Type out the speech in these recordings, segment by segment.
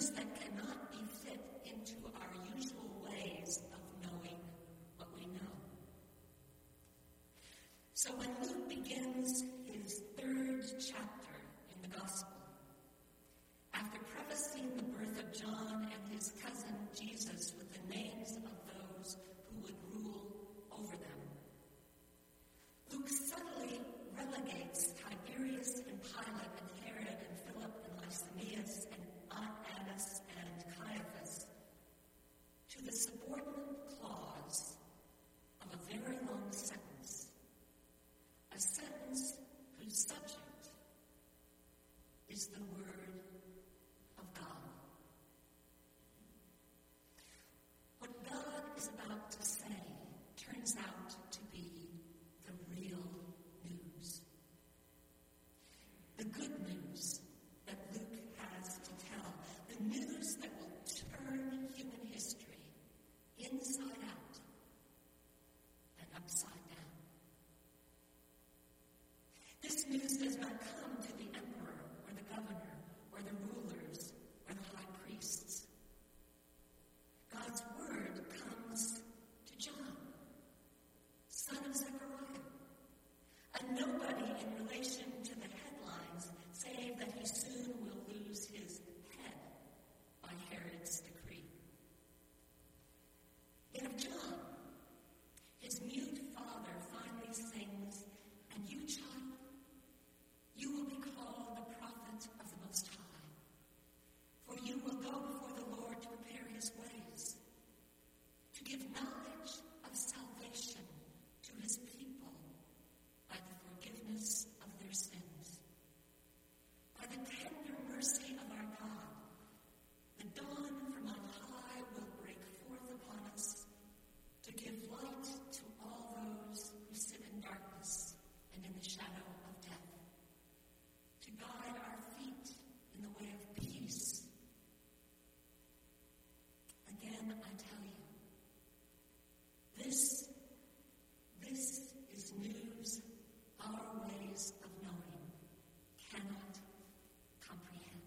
news that cannot be fit into our usual ways of knowing what we know. So when Luke begins his third chapter in the Gospel, after prefacing the birth of John and his cousin Jesus with the names of those who would rule over them, Luke subtly relegates Tiberius and Pilate and Herod and Philip and Lysanias and Annas and Caiaphas to the subordinate clause of a very long sentence, a sentence whose subject is the Word of God. What God is about to say turns out to be the real news. The good news that Luke has to tell. The news that will turn human history inside out and upside down. This news does not come to the emperor or the governor or the rulers or the high priests. God's word comes to John, son of Zechariah, a nobody in relation to the headlines, save that he soon will lose his head by Herod's decree. Yet of John, his mute father finally sings, "And you, child, you will be called the prophet of the Most High, for you will go before the Lord to prepare his ways, to give knowledge of salvation to his people by the forgiveness of their sins. By the tender mercy of our God, the dawn from on high will break forth upon us to give light to all those who sit in darkness and in the shadow of death, to guide our feet in the way of peace." Again, I tell you, this is news our ways of knowing cannot comprehend.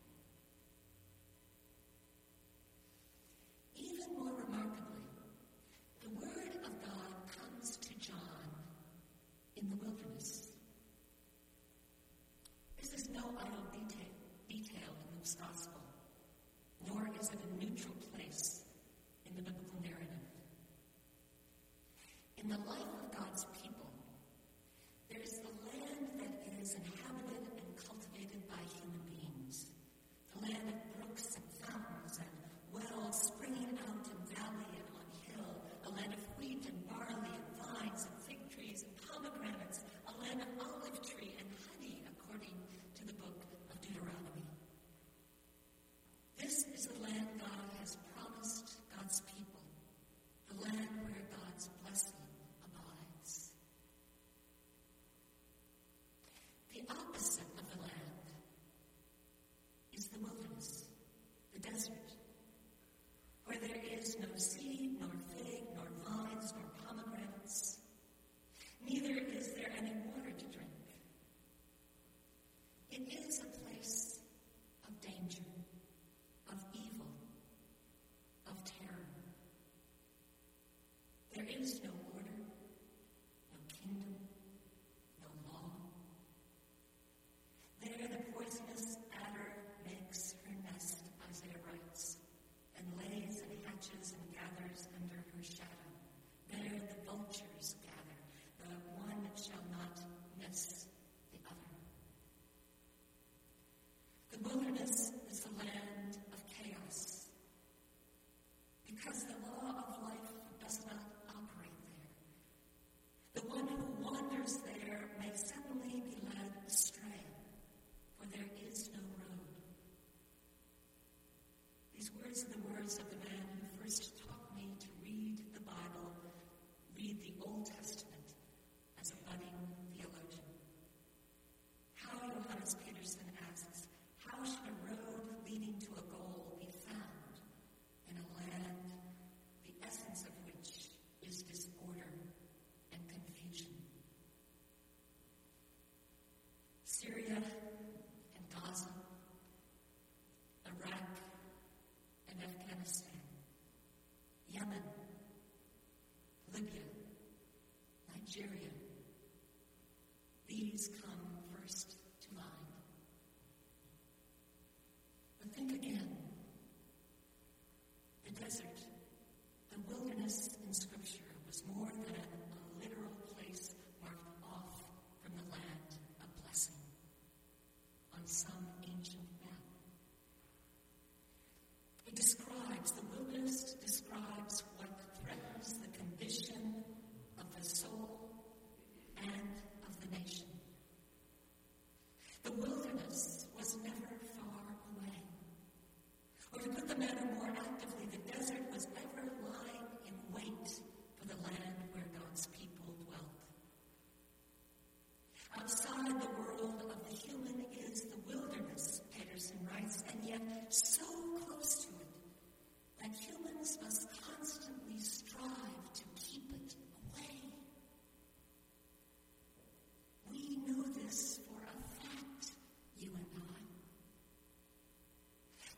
Even more remarkably, the word of God comes to John in the wilderness. This is no idle detail in Luke's gospel, nor is it a neutral place in the biblical narrative. In the life of God's people, there is the land that is inhabited and cultivated by human beings, the land of brooks and fountains and wells springing out in valley and on hill, a land of wheat and barley and vines and fig trees and pomegranates, a land of olive tree and honey, according to the book of Deuteronomy. This is the land God has promised God's people, the land where God's blessing abides. The opposite of the land is the wilderness, the desert, where there is no seed, nor fig, nor vines, nor pomegranates. Neither is there any water to drink. It is a place of danger, of evil, of terror. There is no order, no kingdom, no law. There the poisonous adder makes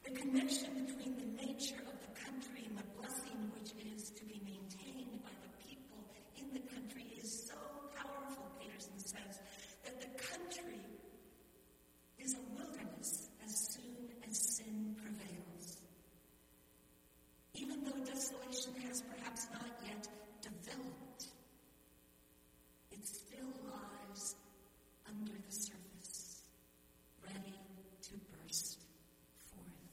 The connection between the nature of the country and the blessing which is to be maintained by the people in the country is so powerful, Peterson says, that the country is a wilderness as soon as sin prevails. Even though desolation has perhaps not yet developed, it still lies under the surface, ready to burst forth.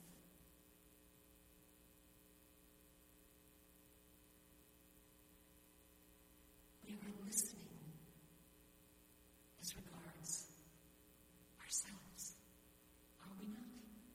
We are listening as regards ourselves, are we not?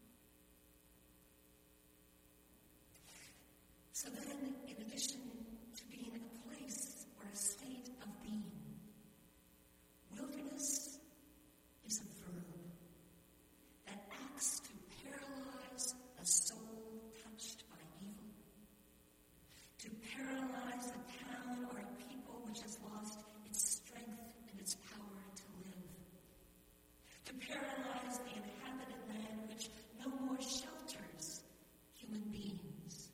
So then, in addition to being a place or a state of being, wilderness is a verb that acts to paralyze a soul touched by evil, to paralyze a town or a people which has lost its strength and its power to live, to paralyze the inhabited land which no more shelters human beings.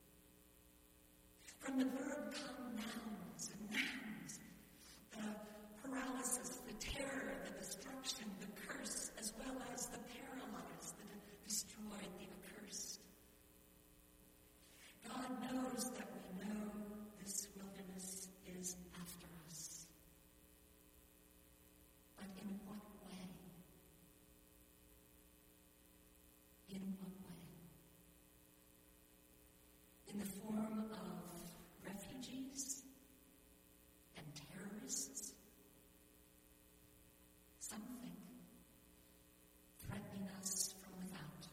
From the verb come nouns and nouns, the paralysis, the terror, the destruction, the curse, as well as the paralyzed, the destroyed, the accursed. God knows that we know this wilderness is after us. But in what way? In what way? In the form of refugees and terrorists? Something threatening us from without.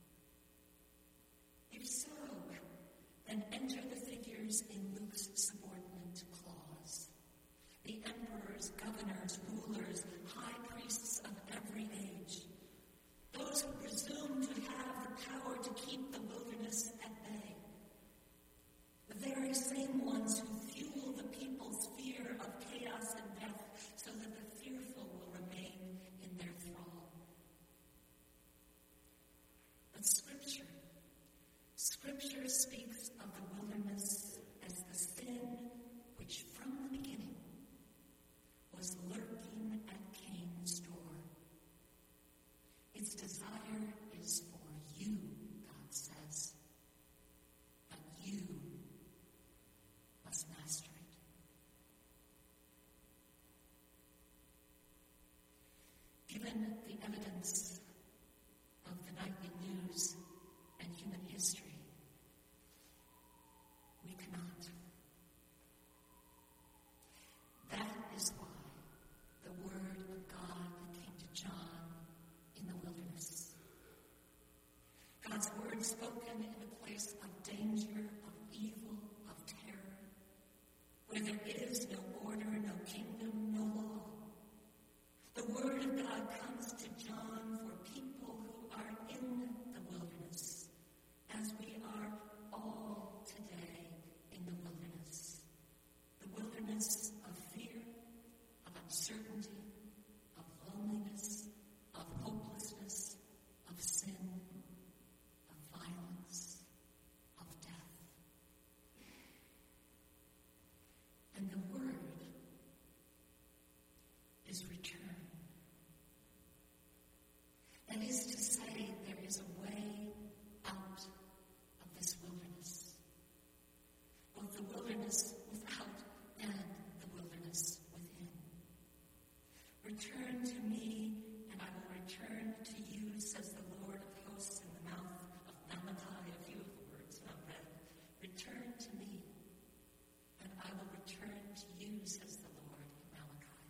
If so, then enter the figures in Luke's subordinate clause. The emperors, governors, rulers, high priests of every age. Those who presume to have the power to keep the wilderness at bay. The very same ones who fuel the people's fear of chaos and death so that the fearful will remain in their thrall. But Scripture speaks of the wilderness as the sin which from the beginning was lurking at Cain's door. Its desire is for you, God says, but you must master it. Given the evidence of the nightly news and human history, we cannot. That is why the word of God that came to John in the wilderness, God's word spoken in a place of danger, of evil, of terror, where there is no order, no kingdom, no law. The word of God comes to John for people who are in the wilderness, as we are all today in the wilderness. The wilderness of fear, of uncertainty, of loneliness, of hopelessness, of sin, of violence, of death. And the word is return. That is to say, there is a way out of this wilderness. Both the wilderness without and the wilderness within. Return to me, and I will return to you, says the Lord of hosts in the mouth of Malachi, a few of the words not read. Return to me, and I will return to you, says the Lord in Malachi.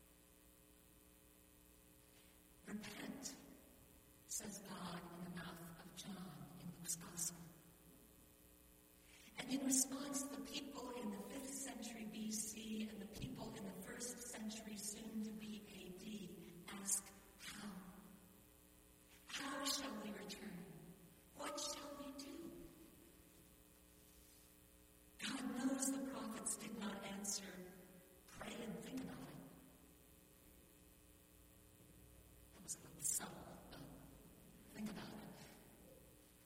Repent, says God in the mouth of John in Luke's Gospel. And in response, the people in the 5th century BC and the people in the 1st century, soon to be AD, ask, how? How shall we return? What shall we do? God knows the prophets did not answer, pray and think about it. That was a little subtle, but think about it.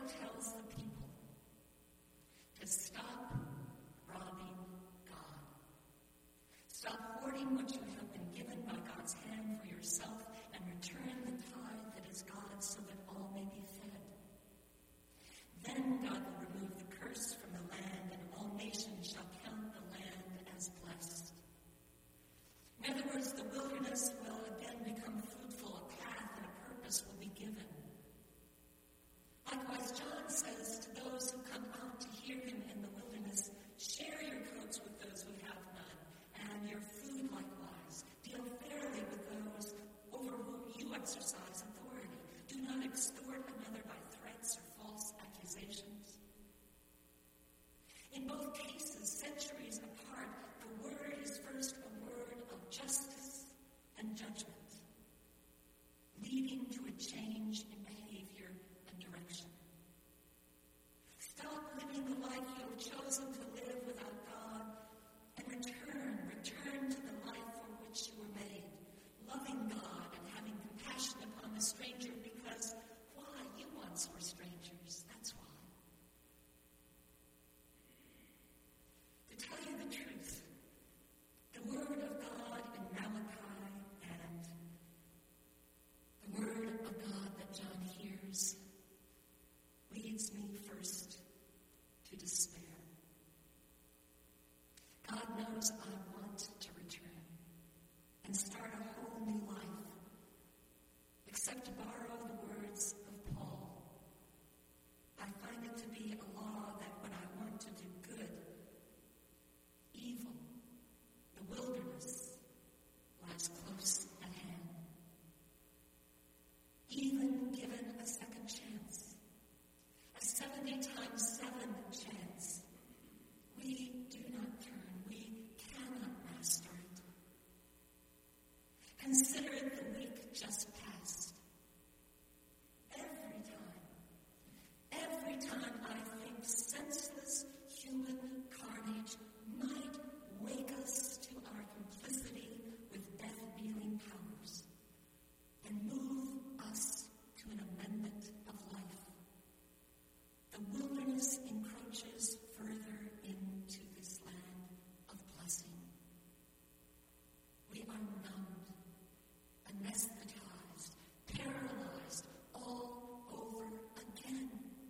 tells the people to stop robbing God. Stop hoarding what you have been given by God's hand for yourself and return the tithe that is God's so that all may be fed. Then God will remove the curse from the land, and all nations shall count the land as blessed. In other words, the wilderness will again become fruitful, a path and a purpose will be given. Likewise, John says to those who come out to hear him in the wilderness, share your coats with those who have none, and your food likewise. Deal fairly with those over whom you exercise authority. Do not extort another by threats or false accusations. In both cases, centuries apart, the word is first a word of justice and judgment, leading to a change in behavior and direction. Stop living the life you have chosen to live without God and return to the life for which you were made, loving God and having compassion upon the stranger because, why? You once were strangers. That's why. To tell you the truth, the word of God in Malachi and the word of God that John hears leads me first to despair. God knows I want to return and start a whole new life, except to borrow the words of Paul. I find it to be a law that when I want to do good, evil, the wilderness, lies close at hand. Even given a second chance, a 70 times 7 chance, we do not turn. We cannot master it. Consider the week just past. Every time I think senseless human carnage might wake us to our complicity with death-dealing powers and move us to an amendment of life. The wilderness encroaches further into this land of blessing. We are numbed, anesthetized, paralyzed all over again.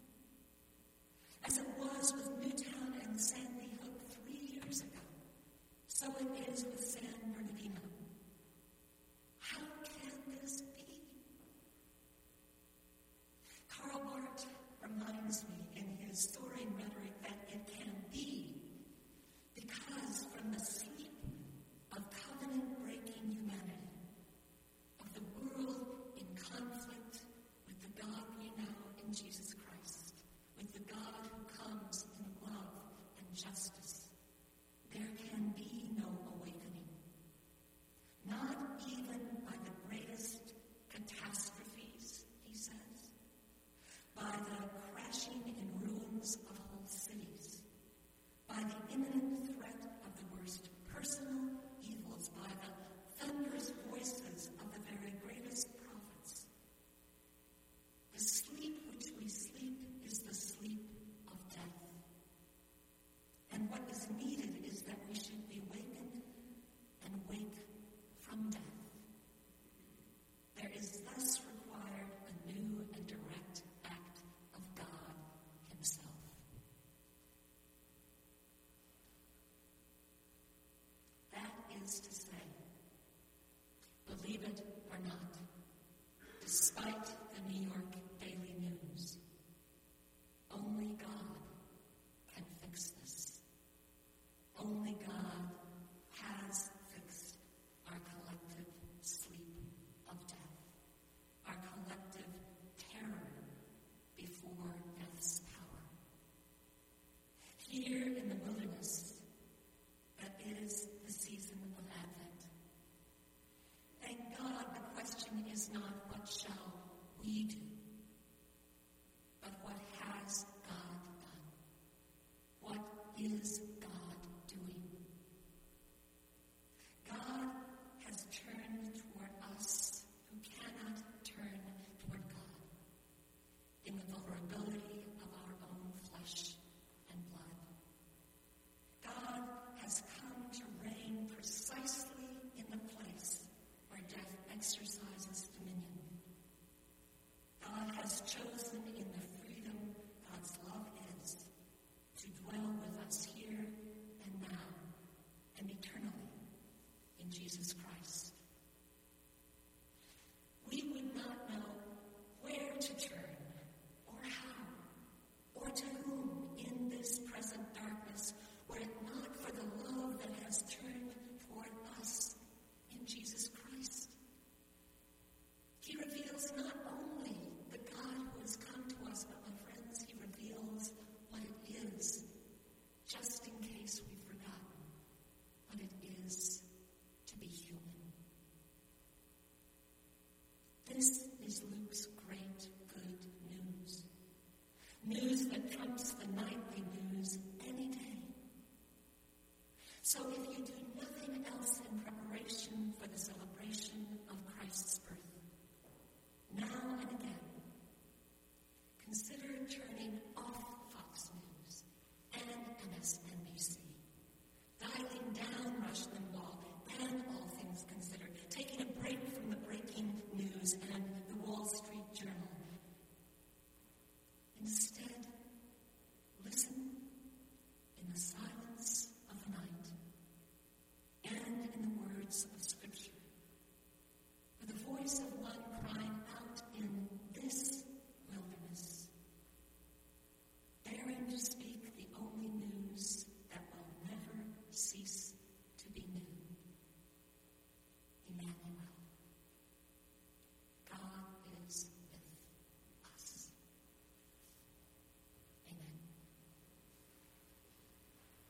As it was with Newtown and Sandy Hook 3 years ago, so it is with San Bernardino. How can this be? Karl Barth reminds me in his soaring rhetoric that it can be because from the sleep of covenant-breaking humanity, of the world in conflict with the God we know in Jesus Christ, with the God who comes in love and justice, there can be no awakening. Not even by the greatest catastrophes, he says, by the crashing in ruins of whole cities, by the imminent threat of the worst personal evils, by the thunderous voices of the very greatest prophets. The sleep which we sleep is the sleep of death. And what is needed is that we should be wakened and wake from death. There is thus required a new and direct act of God himself. That is to say, believe it or not, despite the New York Daily News, only God can fix this. Only God has fixed our collective sleep of death, our collective terror before death's power. Here in the wilderness, that is the season of Advent. Thank God the question is not what shall we do, chosen